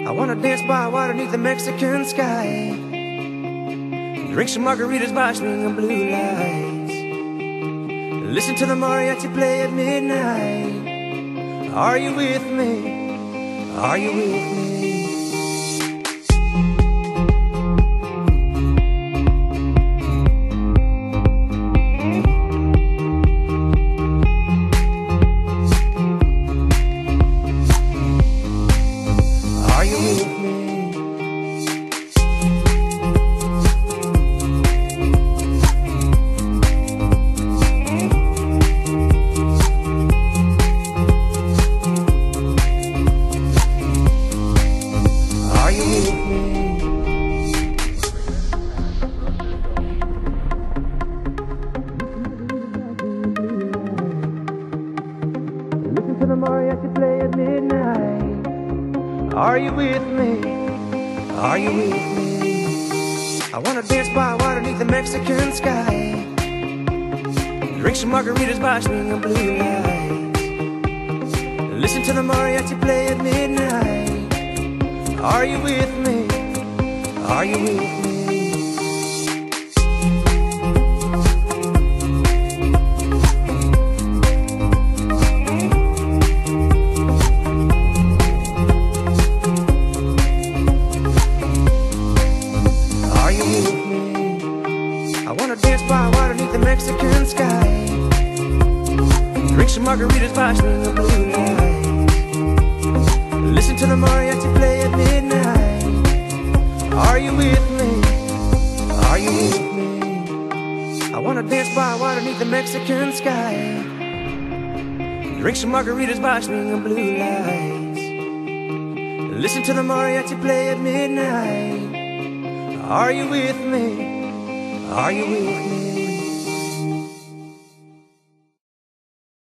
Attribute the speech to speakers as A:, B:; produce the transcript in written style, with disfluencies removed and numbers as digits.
A: I wanna dance by water beneath the Mexican sky, drink some margaritas by swinging blue lights, listen to the mariachi play at midnight. Are you with me? Are you with me? Listen to the mariachi play at midnight. Are you with me? Are you with me? I wanna dance by water beneath the Mexican sky, drink some margaritas by swinging blue lights, listen to the mariachi play at midnight. Are you with me? Are you with me? I wanna dance by water beneath the Mexican sky, drink some margaritas by swinging blue lights, listen to the mariachi play at midnight. Are you with me? Are you with me? I wanna dance by water beneath the Mexican sky, drink some margaritas by swinging blue lights, listen to the mariachi play at midnight. Are you with me? Are you with me?